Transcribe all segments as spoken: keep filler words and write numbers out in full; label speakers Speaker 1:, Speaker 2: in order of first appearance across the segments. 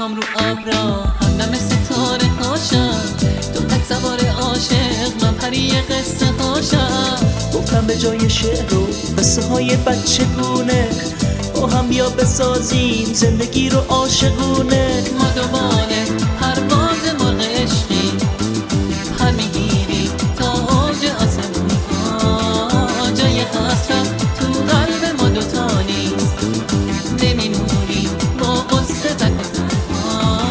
Speaker 1: میخوام رو ابرا همدم ستاره هاشم، تو تک سوار عاشق من پری قصه هاشم.
Speaker 2: گفتم به جای شعر و قصه های بچگونه با هم بیا بسازیم زندگی رو عاشقونه.
Speaker 1: ما دوباره پرواز مرغ عشقی پر میگیری تا اوج آسمون ها، جای حسرت تو قلب ما دوتا نیست، نمیمونی با قصه تک و تنها.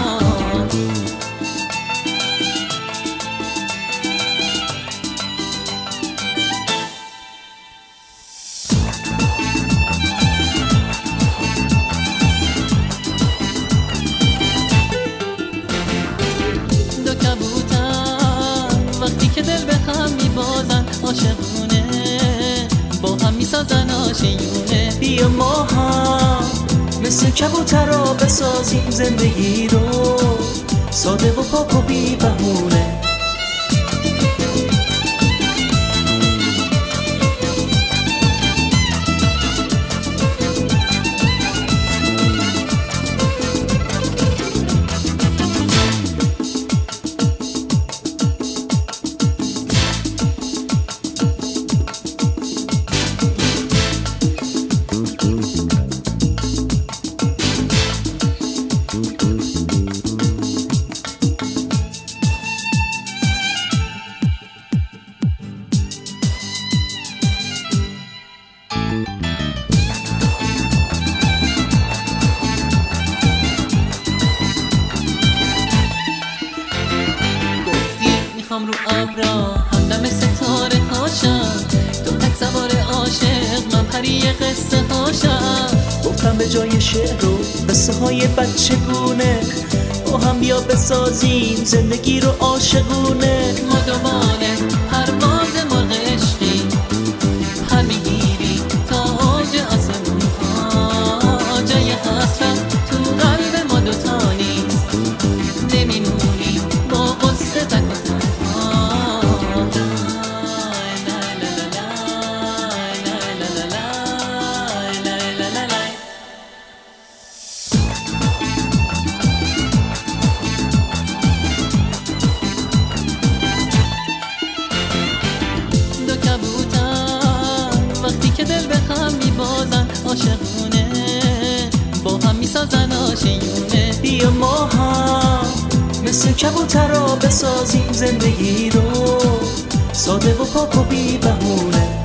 Speaker 1: دو کبوتر وقتی که دل به هم میبازن عاشقونه با هم میسازن آشیونه.
Speaker 2: بیا ما هم مثل کبوترها بسازیم زندگی رو ساده و پاک و بی بهونه.
Speaker 1: میخوام رو ابرا همدم ستاره هاشم، تو تک سوار عاشق من پری قصه هاشم.
Speaker 2: گفتم به جای شعر و قصه های بچگونه با هم بیا بسازیم زندگی رو عاشقونه.
Speaker 1: ما دوباره پرواز مرغ عشقی پر میگیری تا اوج آسمون ها، جای حسرت تو قلب ما دوتا نیست، نمیمونی با قصه تک و تنها. دو کبوتر وقتی که دل به هم میبازن عاشقونه با هم میسازن آشیونه.
Speaker 2: بیا ما هم مثل کبوترها بسازیم زندگی رو ساده و پاک و بی بهونه.